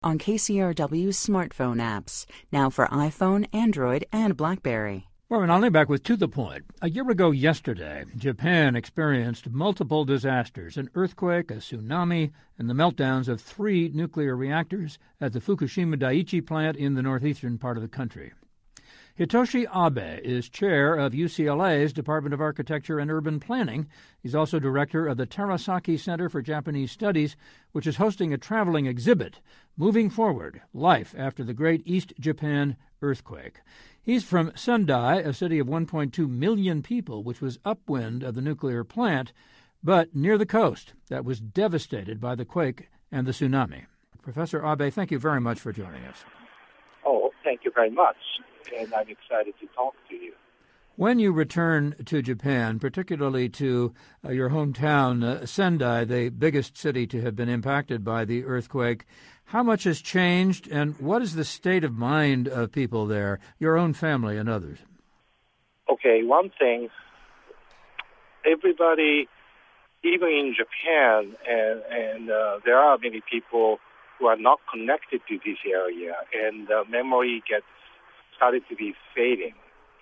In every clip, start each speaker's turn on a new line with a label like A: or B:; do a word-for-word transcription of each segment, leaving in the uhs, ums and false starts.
A: on K C R W's smartphone apps, now for iPhone, Android, and BlackBerry.
B: Well, and I'll back with To the Point. A year ago yesterday, Japan experienced multiple disasters, an earthquake, a tsunami, and the meltdowns of three nuclear reactors at the Fukushima Daiichi plant in the northeastern part of the country. Hitoshi Abe is chair of U C L A's Department of Architecture and Urban Planning. He's also director of the Terasaki Center for Japanese Studies, which is hosting a traveling exhibit, Moving Forward, Life After the Great East Japan Earthquake. He's from Sendai, a city of one point two million people, which was upwind of the nuclear plant, but near the coast that was devastated by the quake and the tsunami. Professor Abe, thank you very much for joining us.
C: Oh, thank you very much, and I'm excited to talk to you.
B: When you return to Japan, particularly to uh, your hometown, uh, Sendai, the biggest city to have been impacted by the earthquake, how much has changed, and what is the state of mind of people there, your own family and others?
C: Okay, one thing, everybody, even in Japan, and, and uh, there are many people who are not connected to this area, and uh, memory gets started to be fading.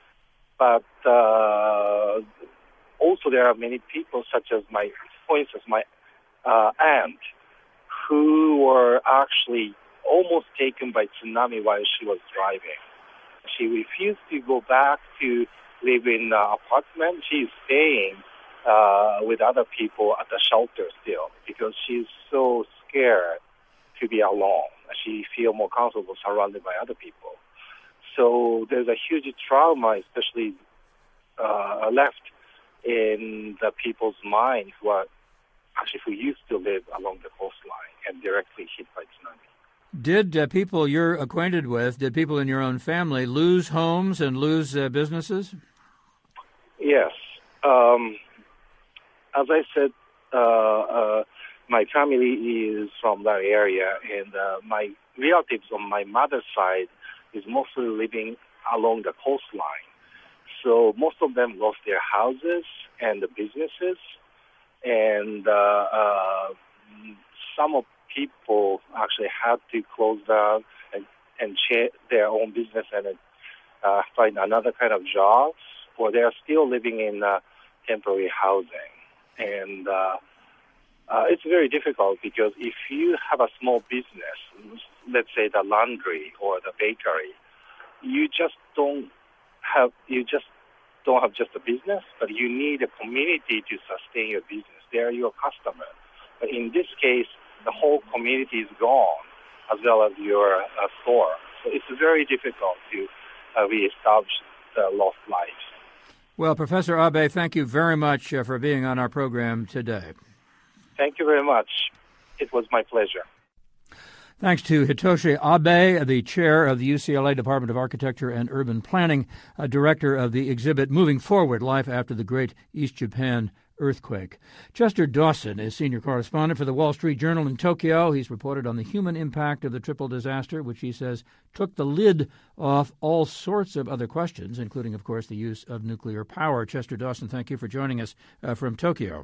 C: But uh, also there are many people, such as my, for instance, my uh, aunt, who were actually almost taken by tsunami while she was driving. She refused to go back to live in an apartment. She's staying uh, with other people at the shelter still because she's so scared to be alone. She feels more comfortable surrounded by other people. So there's a huge trauma, especially uh, left in the people's mind who are actually who used to live along the coastline and directly hit by tsunami.
B: Did uh, people you're acquainted with, did people in your own family lose homes and lose uh, businesses?
C: Yes. Um, as I said, uh, uh, my family is from that area, and uh, my relatives on my mother's side is mostly living along the coastline. So most of them lost their houses and the businesses, and uh, uh, some of people actually had to close down and, and change their own business and uh, find another kind of jobs, or they are still living in uh, temporary housing. And uh, uh, it's very difficult because if you have a small business, let's say the laundry or the bakery, you just don't have you just don't have just a business, but you need a community to sustain your business. They are your customer. But in this case, the whole community is gone, as well as your uh, store. So it's very difficult to uh, reestablish the lost lives.
B: Well, Professor Abe, thank you very much uh, for being on our program today.
C: Thank you very much. It was my pleasure.
B: Thanks to Hitoshi Abe, the chair of the U C L A Department of Architecture and Urban Planning, uh, director of the exhibit Moving Forward, Life After the Great East Japan Earthquake. Chester Dawson is senior correspondent for the Wall Street Journal in Tokyo. He's reported on the human impact of the triple disaster, which he says took the lid off all sorts of other questions, including, of course, the use of nuclear power. Chester Dawson, thank you for joining us uh, from Tokyo.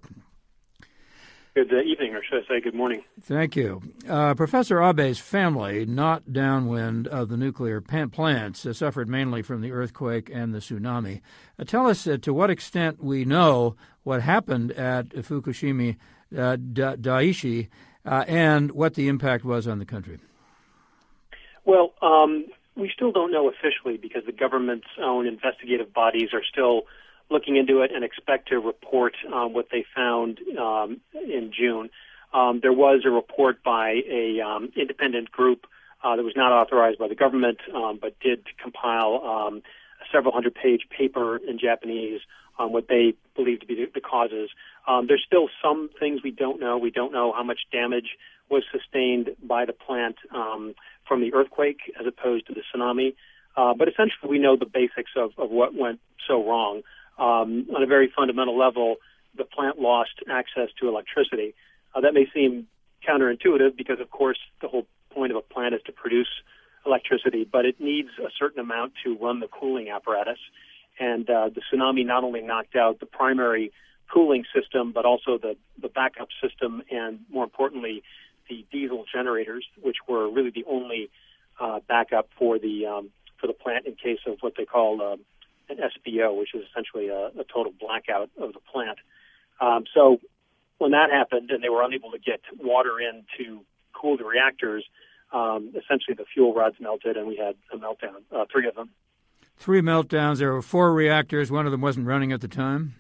D: Good evening, or should I say good morning?
B: Thank you. Uh, Professor Abe's family, not downwind of the nuclear plants, uh, suffered mainly from the earthquake and the tsunami. Uh, tell us uh, to what extent we know what happened at Fukushima uh, da- Daiichi uh, and what the impact was on the country.
D: Well, um, we still don't know officially because the government's own investigative bodies are still looking into it and expect to report on what they found um, in June. Um, there was a report by a um, independent group uh, that was not authorized by the government, um, but did compile um, a several hundred page paper in Japanese on what they believe to be the, the causes. Um, there's still some things we don't know. We don't know how much damage was sustained by the plant um, from the earthquake as opposed to the tsunami. Uh, but essentially, we know the basics of, of what went so wrong. Um, on a very fundamental level, the plant lost access to electricity. Uh, that may seem counterintuitive because, of course, the whole point of a plant is to produce electricity, but it needs a certain amount to run the cooling apparatus. And uh, the tsunami not only knocked out the primary cooling system, but also the, the backup system and, more importantly, the diesel generators, which were really the only uh, backup for the um, for the plant in case of what they call uh, an S B O, which is essentially a, a total blackout of the plant. Um, so when that happened and they were unable to get water in to cool the reactors, um, essentially the fuel rods melted and we had a meltdown, uh, three of them.
B: Three meltdowns. There were four reactors. One of them wasn't running at the time?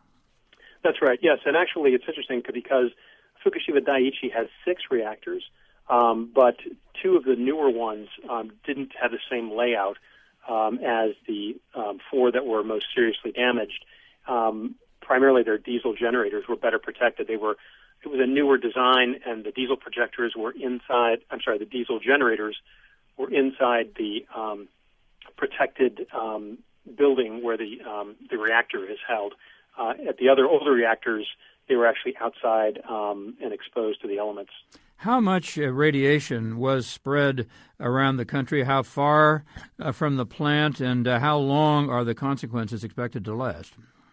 D: That's right, yes. And actually it's interesting because Fukushima Daiichi has six reactors, um, but two of the newer ones um, didn't have the same layout um, as the um, four that were most seriously damaged. Um, primarily their diesel generators were better protected. They were, it was a newer design, and the diesel projectors were inside, I'm sorry, the diesel generators were inside the um, protected um, building where the um, the reactor is held. Uh, at the other older reactors, they were actually outside um, and exposed to the elements.
B: How much uh, radiation was spread around the country? How far uh, from the plant, and uh, how long are the consequences expected to last?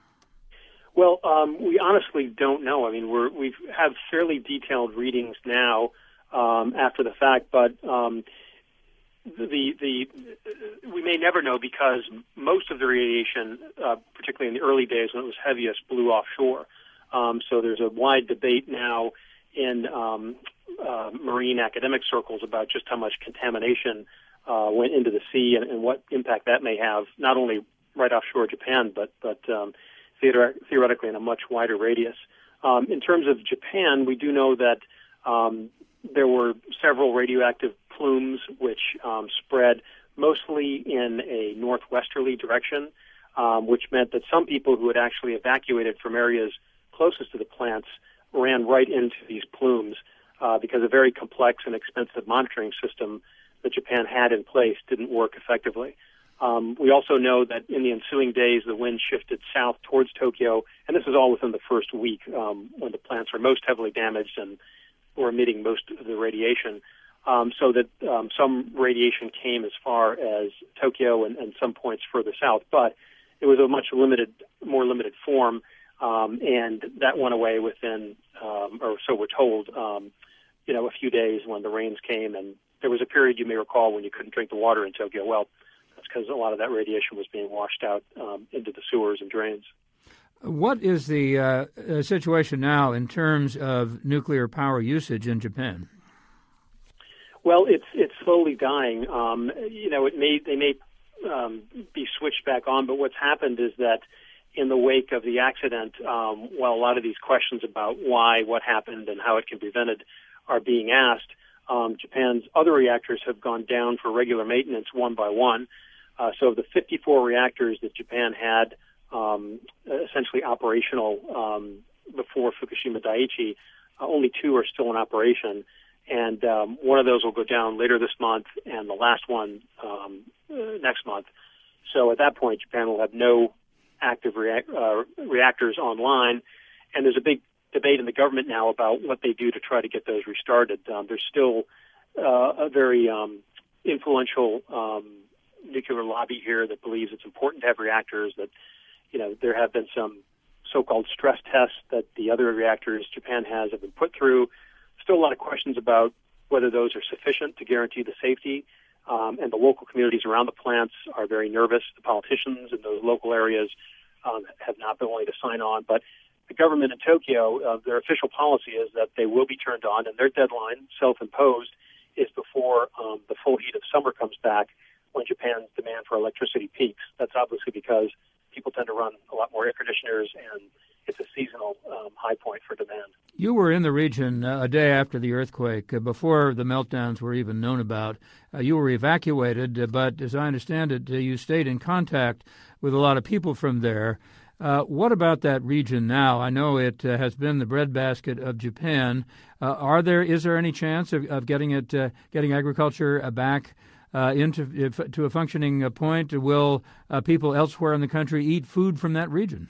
D: Well, um, we honestly don't know. I mean, we're, we have fairly detailed readings now um, after the fact, but um, the the we may never know because most of the radiation, uh, particularly in the early days when it was heaviest, blew offshore. Um, so there's a wide debate now in um, uh, marine academic circles about just how much contamination uh, went into the sea and, and what impact that may have, not only right offshore Japan, but but um, theoretically in a much wider radius. Um, in terms of Japan, we do know that um, there were several radioactive plumes which um, spread mostly in a northwesterly direction, um, which meant that some people who had actually evacuated from areas closest to the plants ran right into these plumes uh, because a very complex and expensive monitoring system that Japan had in place didn't work effectively. Um, we also know that in the ensuing days, the wind shifted south towards Tokyo, and this is all within the first week um, when the plants were most heavily damaged and were emitting most of the radiation, um, so that um, some radiation came as far as Tokyo and, and some points further south, but it was a much limited, more limited form, um, and that went away within, um, or so we're told, um, you know, a few days when the rains came, and there was a period you may recall when you couldn't drink the water in Tokyo. Well, that's because a lot of that radiation was being washed out um, into the sewers and drains.
B: What is the uh, situation now in terms of nuclear power usage in Japan?
D: Well, it's it's slowly dying. Um, you know, it may they may um, be switched back on, but what's happened is that in the wake of the accident, um, while a lot of these questions about why, what happened, and how it can be prevented are being asked, um, Japan's other reactors have gone down for regular maintenance one by one. Uh, so of the fifty-four reactors that Japan had um, essentially operational um, before Fukushima Daiichi, uh, only two are still in operation. And um, one of those will go down later this month, and the last one um, uh, next month. So at that point, Japan will have no active react- uh, reactors online. And there's a big debate in the government now about what they do to try to get those restarted. Um, there's still uh, a very um, influential um, nuclear lobby here that believes it's important to have reactors, that, you know, there have been some so-called stress tests that the other reactors Japan has have been put through. Still a lot of questions about whether those are sufficient to guarantee the safety, um, and the local communities around the plants are very nervous. The politicians in those local areas um, have not been willing to sign on, but the government in Tokyo, uh, their official policy is that they will be turned on, and their deadline, self-imposed, is before um, the full heat of summer comes back, when Japan's demand for electricity peaks. That's obviously because people tend to run a lot more air conditioners, and it's a seasonal um, high point for demand.
B: You were in the region uh, a day after the earthquake, uh, before the meltdowns were even known about. Uh, you were evacuated, uh, but as I understand it, uh, you stayed in contact with a lot of people from there. Uh, what about that region now? I know it uh, has been the breadbasket of Japan. Uh, are there? Is there any chance of, of getting it, uh, getting agriculture uh, back uh, into if, to a functioning uh, point? Will uh, people elsewhere in the country eat food from that region?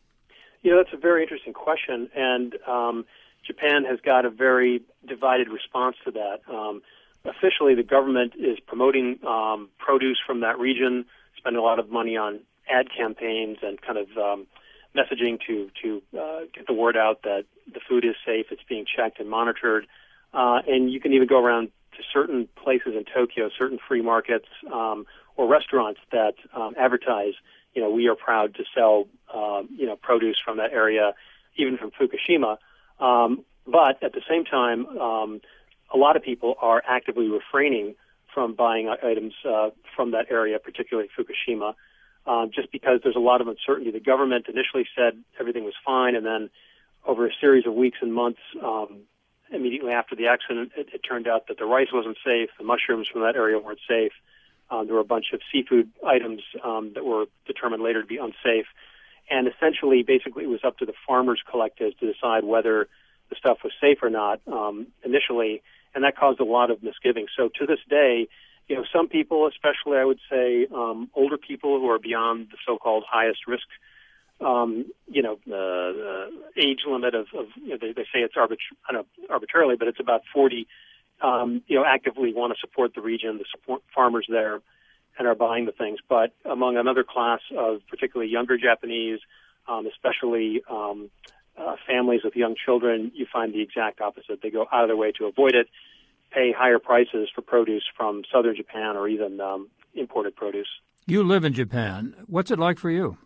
D: You know, that's a very interesting question, and um, Japan has got a very divided response to that. Um, officially, the government is promoting um, produce from that region, spending a lot of money on ad campaigns and kind of um, messaging to to uh, get the word out that the food is safe, it's being checked and monitored. Uh, and you can even go around to certain places in Tokyo, certain free markets um, or restaurants that um, advertise, you know, we are proud to sell, uh, you know, produce from that area, even from Fukushima. Um, but at the same time, um, a lot of people are actively refraining from buying items uh, from that area, particularly Fukushima, uh, just because there's a lot of uncertainty. The government initially said everything was fine, and then over a series of weeks and months, um, immediately after the accident, it, it turned out that the rice wasn't safe, the mushrooms from that area weren't safe. Um, there were a bunch of seafood items um, that were determined later to be unsafe. And essentially, basically, it was up to the farmers' collectives to decide whether the stuff was safe or not um, initially, and that caused a lot of misgivings. So to this day, you know, some people, especially I would say um, older people who are beyond the so-called highest risk, um, you know, uh, uh, age limit of, of you know, they, they say it's arbitra- I don't know, arbitrarily, but it's about forty, um, you know, actively want to support the region, the support farmers there, and are buying the things. But among another class of particularly younger Japanese, um, especially um, uh, families with young children, you find the exact opposite. They go out of their way to avoid it, pay higher prices for produce from southern Japan or even um, imported produce.
B: You live in Japan. What's it like for you?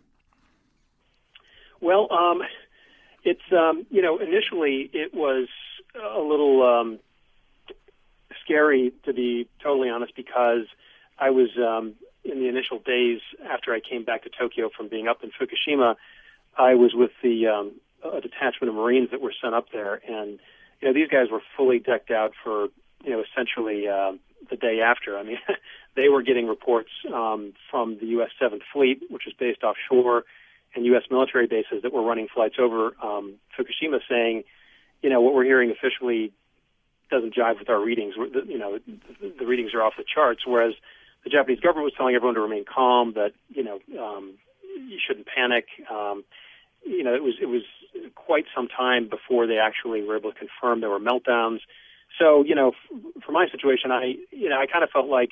D: Well, um, it's, um, you know, initially it was a little um, scary, to be totally honest, because I was, um, in the initial days after I came back to Tokyo from being up in Fukushima, I was with the um, a detachment of Marines that were sent up there. And, you know, these guys were fully decked out for, you know, essentially uh, the day after. I mean, they were getting reports um, from the U S seventh Fleet, which is based offshore, and U S military bases that were running flights over um, Fukushima saying, you know, what we're hearing officially doesn't jive with our readings. We're, the, you know, the, the readings are off the charts, whereas the Japanese government was telling everyone to remain calm, that, you know, um, you shouldn't panic. Um, you know, it was it was quite some time before they actually were able to confirm there were meltdowns. So, you know, f- for my situation, I, you know, I kind of felt like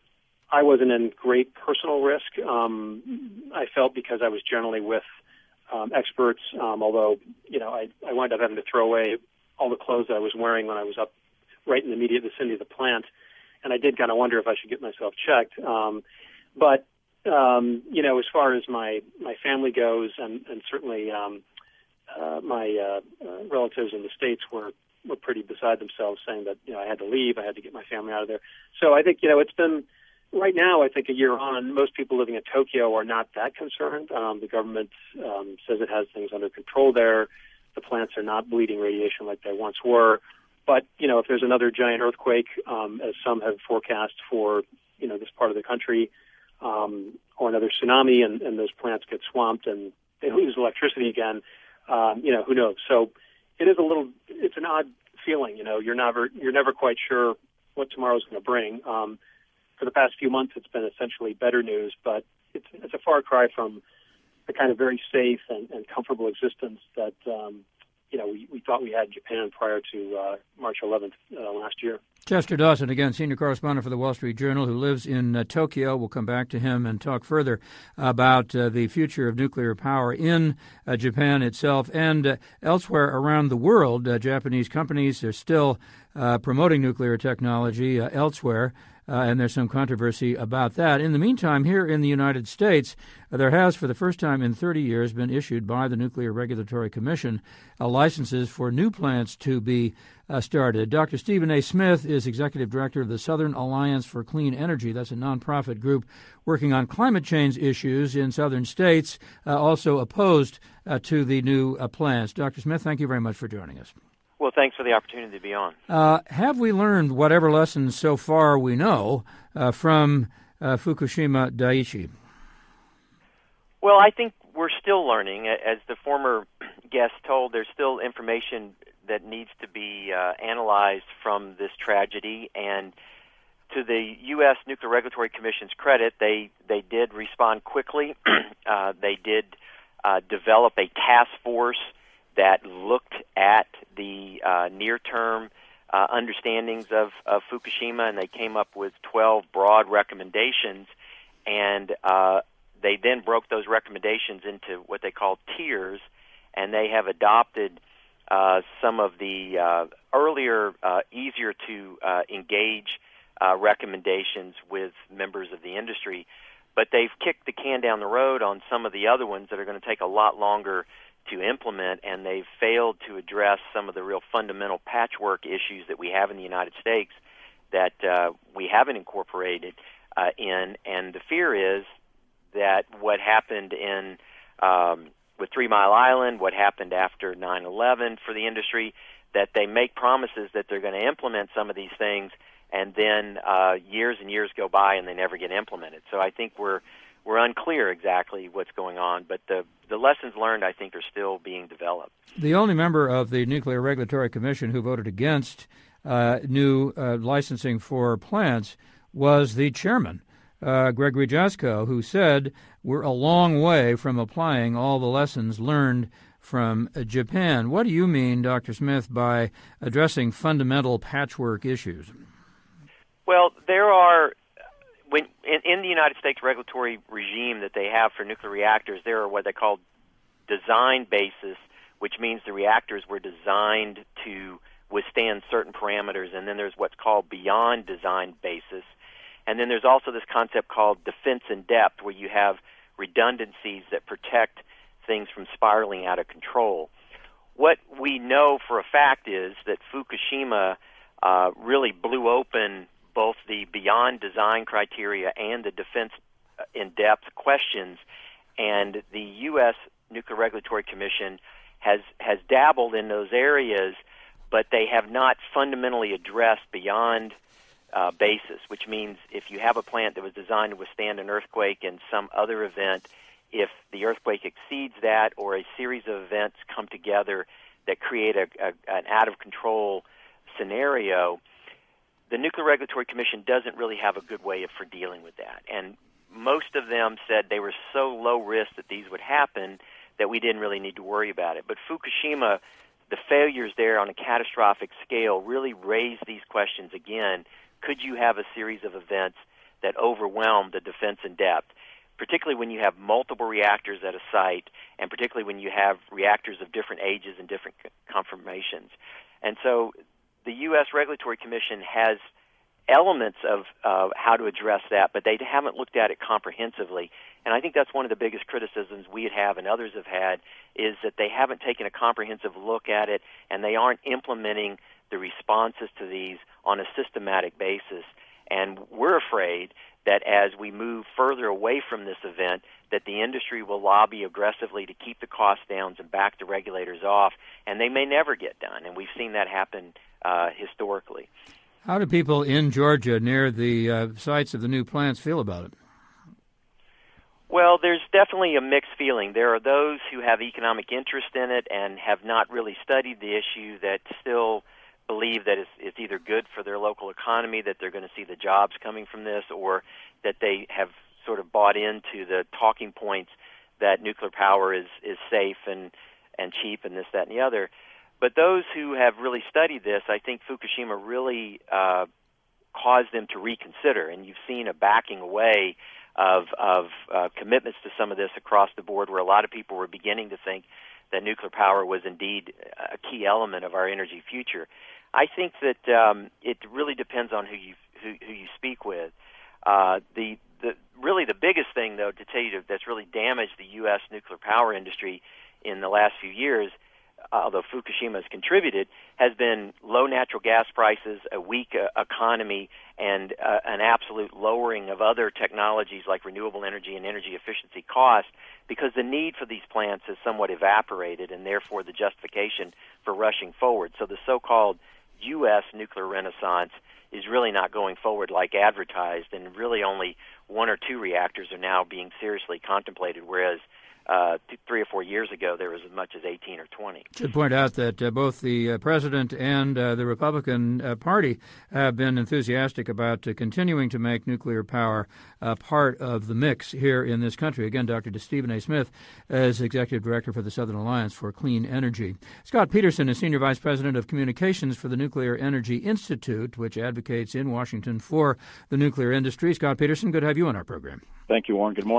D: I wasn't in great personal risk. Um, I felt because I was generally with um, experts, um, although, you know, I, I wound up having to throw away all the clothes that I was wearing when I was up right in the immediate vicinity of the plant. And I did kind of wonder if I should get myself checked. Um, but, um, you know, as far as my, my family goes, and, and certainly um, uh, my uh, uh, relatives in the States were, were pretty beside themselves, saying that, you know, I had to leave, I had to get my family out of there. So I think, you know, it's been, right now, I think a year on, most people living in Tokyo are not that concerned. Um, the government um, says it has things under control there. The plants are not bleeding radiation like they once were. But, you know, if there's another giant earthquake, um, as some have forecast for, you know, this part of the country, um, or another tsunami, and, and those plants get swamped and they lose electricity again, um, you know, who knows? So it is a little, it's an odd feeling, you know, you're never, you're never quite sure what tomorrow's going to bring. Um, for the past few months, it's been essentially better news, but it's, it's a far cry from the kind of very safe and, and comfortable existence that, um, you know, we, we thought we had in Japan prior to uh, March eleventh uh, last year.
B: Chester Dawson, again, senior correspondent for the Wall Street Journal, who lives in uh, Tokyo. We'll come back to him and talk further about uh, the future of nuclear power in uh, Japan itself and uh, elsewhere around the world. Uh, Japanese companies are still uh, promoting nuclear technology uh, elsewhere. Uh, and there's some controversy about that. In the meantime, here in the United States, uh, there has, for the first time in thirty years, been issued by the Nuclear Regulatory Commission uh, licenses for new plants to be uh, started. Doctor Stephen A. Smith is Executive Director of the Southern Alliance for Clean Energy. That's a nonprofit group working on climate change issues in southern states, uh, also opposed uh, to the new uh, plants. Doctor Smith, thank you very much for joining us.
E: Well, thanks for the opportunity to be on.
B: Uh, have we learned whatever lessons so far we know uh, from uh, Fukushima Daiichi?
E: Well, I think we're still learning. As the former guest told, there's still information that needs to be uh, analyzed from this tragedy. And to the U S Nuclear Regulatory Commission's credit, they, they did respond quickly. uh, they did uh, develop a task force that looked at the uh, near-term uh, understandings of, of Fukushima, and they came up with twelve broad recommendations, and uh, they then broke those recommendations into what they call tiers, and they have adopted uh, some of the uh, earlier, uh, easier to uh, engage uh, recommendations with members of the industry, but they've kicked the can down the road on some of the other ones that are going to take a lot longer to implement, and they've failed to address some of the real fundamental patchwork issues that we have in the United States that uh, we haven't incorporated uh, in. And the fear is that what happened in um, with Three Mile Island, what happened after nine eleven for the industry, that they make promises that they're going to implement some of these things, and then uh, years and years go by and they never get implemented. So I think we're we're unclear exactly what's going on, but the the lessons learned, I think, are still being developed. The
B: only member of the Nuclear Regulatory Commission who voted against uh, new uh, licensing for plants was the chairman, uh, Gregory Jaczko, who said we're a long way from applying all the lessons learned from uh, Japan. What do you mean, Doctor Smith, by addressing fundamental patchwork issues?
E: Well, there are, when in, in the United States regulatory regime that they have for nuclear reactors, there are what they call design basis, which means the reactors were designed to withstand certain parameters, and then there's what's called beyond design basis. And then there's also this concept called defense in depth, where you have redundancies that protect things from spiraling out of control. What we know for a fact is that Fukushima uh, really blew open both the beyond design criteria and the defense in depth questions, and the U S Nuclear Regulatory Commission has has dabbled in those areas, but they have not fundamentally addressed beyond uh, basis, which means if you have a plant that was designed to withstand an earthquake and some other event, if the earthquake exceeds that or a series of events come together that create a, a, an out-of-control scenario, the Nuclear Regulatory Commission doesn't really have a good way of, for dealing with that. And most of them said they were so low risk that these would happen that we didn't really need to worry about it. But Fukushima, the failures there on a catastrophic scale really raised these questions again. Could you have a series of events that overwhelm the defense in depth, particularly when you have multiple reactors at a site, and particularly when you have reactors of different ages and different conformations? And so the U S Regulatory Commission has elements of uh, how to address that, but they haven't looked at it comprehensively. And I think that's one of the biggest criticisms we have and others have had, is that they haven't taken a comprehensive look at it, and they aren't implementing the responses to these on a systematic basis. And we're afraid that as we move further away from this event, that the industry will lobby aggressively to keep the costs down and back the regulators off, and they may never get done. And we've seen that happen uh, historically.
B: How do people in Georgia near the uh, sites of the new plants feel about it?
E: Well, there's definitely a mixed feeling. There are those who have economic interest in it and have not really studied the issue that still believe that it's, it's either good for their local economy, that they're going to see the jobs coming from this, or that they have sort of bought into the talking points that nuclear power is, is safe and, and cheap and this, that, and the other. But those who have really studied this, I think Fukushima really uh, caused them to reconsider, and you've seen a backing away of, of uh, commitments to some of this across the board, where a lot of people were beginning to think that nuclear power was indeed a key element of our energy future. I think that um, it really depends on who you who, who you speak with. Uh, the the really the biggest thing, though, to tell you that's really damaged the U S nuclear power industry in the last few years, although Fukushima has contributed, has been low natural gas prices, a weak uh, economy, and uh, an absolute lowering of other technologies like renewable energy and energy efficiency costs, because the need for these plants has somewhat evaporated, and therefore the justification for rushing forward. So the so-called U S nuclear renaissance is really not going forward like advertised, and really only one or two reactors are now being seriously contemplated, whereas Uh, th- three or four years ago, there was as much as eighteen or twenty.
B: I should point out that uh, both the uh, President and uh, the Republican uh, Party have been enthusiastic about uh, continuing to make nuclear power uh, part of the mix here in this country. Again, Doctor Stephen A. Smith is Executive Director for the Southern Alliance for Clean Energy. Scott Peterson is Senior Vice President of Communications for the Nuclear Energy Institute, which advocates in Washington for the nuclear industry. Scott Peterson, good to have you on our program.
F: Thank you, Warren. Good morning.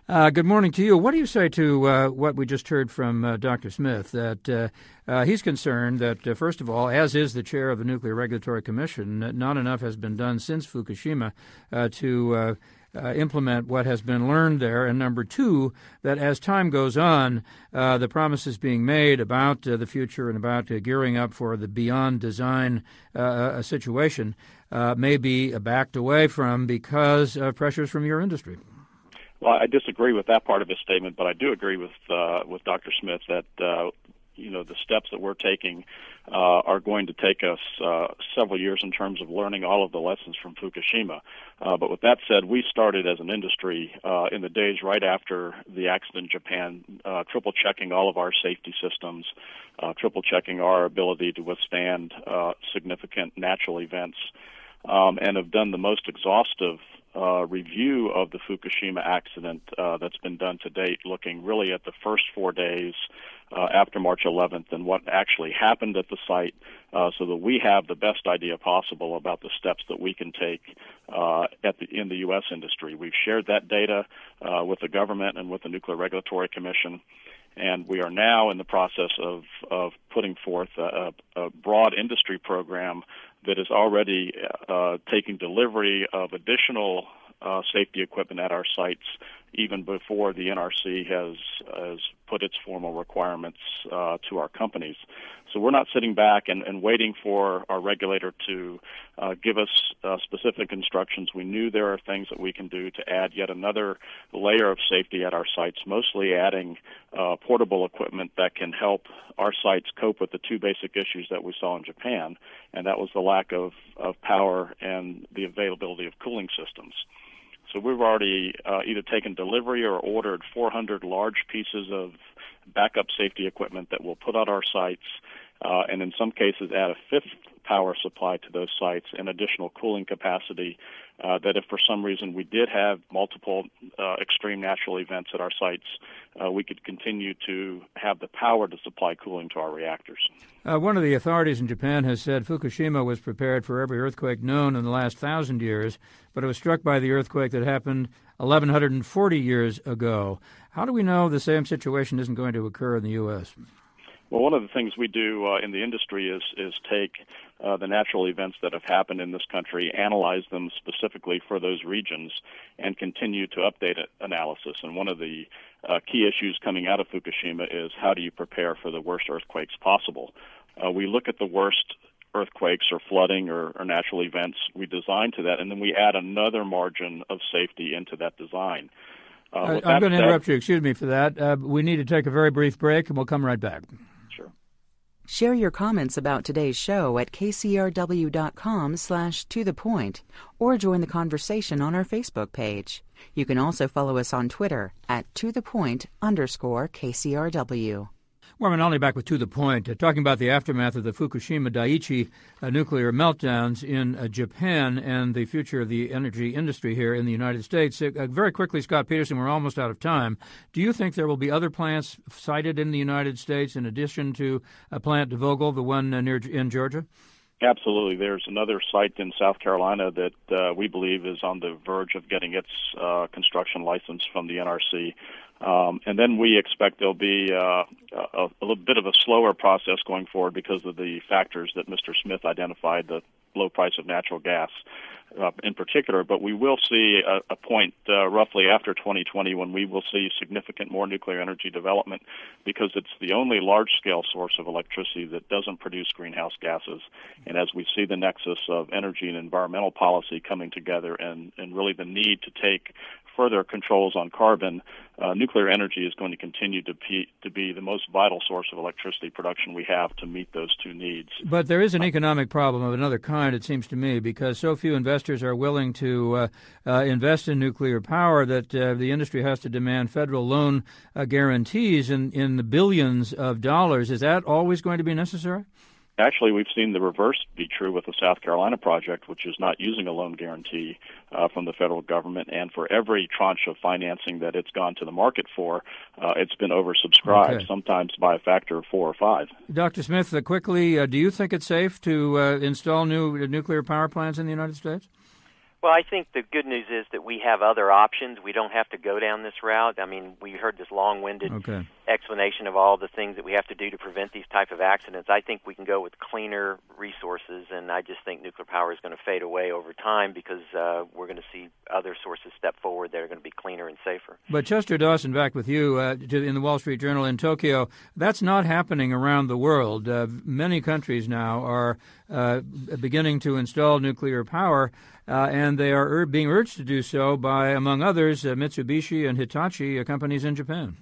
B: Uh, good morning to you. What do you say to uh, what we just heard from uh, Doctor Smith, that uh, uh, he's concerned that, uh, first of all, as is the chair of the Nuclear Regulatory Commission, not enough has been done since Fukushima uh, to uh, uh, implement what has been learned there, and number two, that as time goes on, uh, the promises being made about uh, the future and about uh, gearing up for the beyond design uh, situation uh, may be backed away from because of pressures from your industry.
F: Well, I disagree with that part of his statement, but I do agree with uh, with Doctor Smith that uh, you know the steps that we're taking uh, are going to take us uh, several years in terms of learning all of the lessons from Fukushima. Uh, but with that said, we started as an industry uh, in the days right after the accident in Japan, uh, triple checking all of our safety systems, uh, triple checking our ability to withstand uh, significant natural events, um, and have done the most exhaustive Uh, review of the Fukushima accident uh, that's been done to date, looking really at the first four days uh, after March eleventh and what actually happened at the site, uh, so that we have the best idea possible about the steps that we can take uh, at the, in the U S industry. We've shared that data uh, with the government and with the Nuclear Regulatory Commission, and we are now in the process of, of putting forth a, a broad industry program that is already uh, taking delivery of additional uh, safety equipment at our sites even before the N R C has, has put its formal requirements uh, to our companies. So we're not sitting back and, and waiting for our regulator to uh, give us uh, specific instructions. We knew there are things that we can do to add yet another layer of safety at our sites, mostly adding uh, portable equipment that can help our sites cope with the two basic issues that we saw in Japan, and that was the lack of, of power and the availability of cooling systems. So we've already uh, either taken delivery or ordered four hundred large pieces of backup safety equipment that we'll put on our sites, uh, and in some cases add a fifth power supply to those sites and additional cooling capacity, uh, that if for some reason we did have multiple uh, extreme natural events at our sites, uh, we could continue to have the power to supply cooling to our reactors.
B: Uh, one of the authorities in Japan has said Fukushima was prepared for every earthquake known in the last thousand years, but it was struck by the earthquake that happened eleven forty years ago. How do we know the same situation isn't going to occur in the U S?
F: Well, one of the things we do uh, in the industry is is take uh, the natural events that have happened in this country, analyze them specifically for those regions, and continue to update it, analysis. And one of the uh, key issues coming out of Fukushima is how do you prepare for the worst earthquakes possible? Uh, we look at the worst earthquakes or flooding or, or natural events, we design to that, and then we add another margin of safety into that design. Uh,
B: I'm going to interrupt you. Excuse me for that. Uh, we need to take a very brief break, and we'll come right back.
F: Sure.
A: Share your comments about today's show at kcrw.com slash to the point, or join the conversation on our Facebook page. You can also follow us on Twitter at to the point underscore KCRW.
B: Well, I'm only back with To the Point, uh, talking about the aftermath of the Fukushima Daiichi uh, nuclear meltdowns in uh, Japan and the future of the energy industry here in the United States. Uh, uh, very quickly, Scott Peterson, we're almost out of time. Do you think there will be other plants sited in the United States in addition to a plant Vogtle, the one uh, near in Georgia?
F: Absolutely. There's another site in South Carolina that uh, we believe is on the verge of getting its uh, construction license from the N R C. Um, and then we expect there'll be uh, a, a little bit of a slower process going forward because of the factors that Mister Smith identified, the low price of natural gas uh, in particular. But we will see a, a point uh, roughly after twenty twenty when we will see significant more nuclear energy development because it's the only large-scale source of electricity that doesn't produce greenhouse gases. And as we see the nexus of energy and environmental policy coming together and, and really the need to take further controls on carbon, uh, nuclear energy is going to continue to be, to be the most vital source of electricity production we have to meet those two needs.
B: But there is an economic problem of another kind, it seems to me, because so few investors are willing to uh, uh, invest in nuclear power that uh, the industry has to demand federal loan uh, guarantees in, in the billions of dollars. Is that always going to be necessary?
F: Actually, we've seen the reverse be true with the South Carolina project, which is not using a loan guarantee uh, from the federal government. And for every tranche of financing that it's gone to the market for, uh, it's been oversubscribed, okay. sometimes by a factor of four or five.
B: Doctor Smith, uh, quickly, uh, do you think it's safe to uh, install new uh, nuclear power plants in the United States?
E: Well, I think the good news is that we have other options. We don't have to go down this route. I mean, we heard this long-winded
B: okay.
E: explanation of all the things that we have to do to prevent these type of accidents. I think we can go with cleaner resources, and I just think nuclear power is going to fade away over time because uh, we're going to see other sources step forward that are going to be cleaner and safer.
B: But Chester Dawson, back with you uh, to, in the Wall Street Journal in Tokyo, that's not happening around the world. Uh, many countries now are uh, beginning to install nuclear power. Uh, and they are ur- being urged to do so by, among others, uh, Mitsubishi and Hitachi, uh, companies in Japan.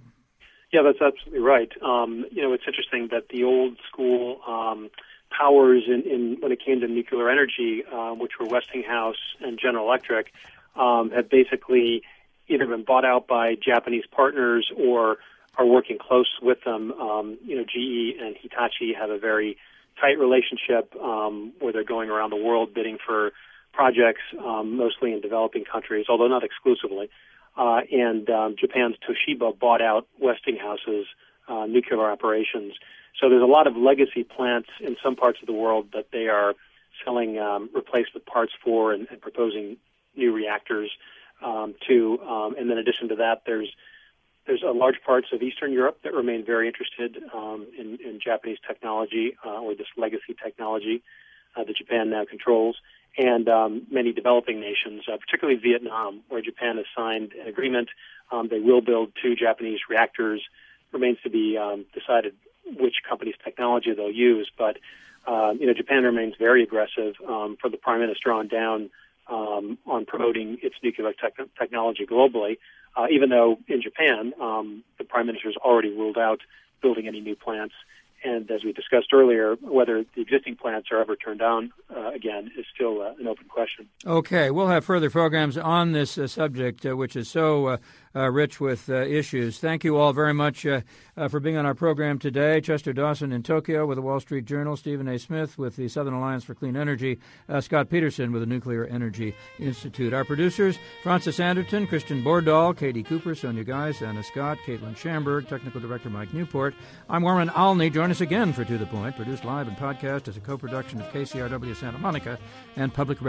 D: Yeah, that's absolutely right. Um, you know, it's interesting that the old school um, powers in, in when it came to nuclear energy, uh, which were Westinghouse and General Electric, um, have basically either been bought out by Japanese partners or are working close with them. Um, you know, G E and Hitachi have a very tight relationship um, where they're going around the world bidding for projects, um, mostly in developing countries, although not exclusively. Uh, and um, Japan's Toshiba bought out Westinghouse's uh, nuclear operations. So there's a lot of legacy plants in some parts of the world that they are selling um, replacement parts for and, and proposing new reactors um, to. Um, and then in addition to that, there's there's a large parts of Eastern Europe that remain very interested um, in, in Japanese technology uh, or this legacy technology uh, that Japan now controls. And um, many developing nations, uh, particularly Vietnam, where Japan has signed an agreement. Um, they will build two Japanese reactors. Remains to be um, decided which company's technology they'll use. But, uh, you know, Japan remains very aggressive um, from the Prime Minister on down um, on promoting its nuclear te- technology globally, uh, even though in Japan um, the Prime Minister has already ruled out building any new plants. And as we discussed earlier, whether the existing plants are ever turned on uh, again is still uh, an open question.
B: Okay, we'll have further programs on this uh, subject, uh, which is so uh, uh, rich with uh, issues. Thank you all very much uh, uh, for being on our program today. Chester Dawson in Tokyo with the Wall Street Journal, Stephen A. Smith with the Southern Alliance for Clean Energy, uh, Scott Peterson with the Nuclear Energy Institute. Our producers, Francis Anderton, Christian Bordahl, Katie Cooper, Sonia Geis, Anna Scott, Caitlin Schamberg, Technical Director Mike Newport. I'm Warren Alney. Join us again for To The Point, produced live and podcast as a co-production of K C R W Santa Monica and Public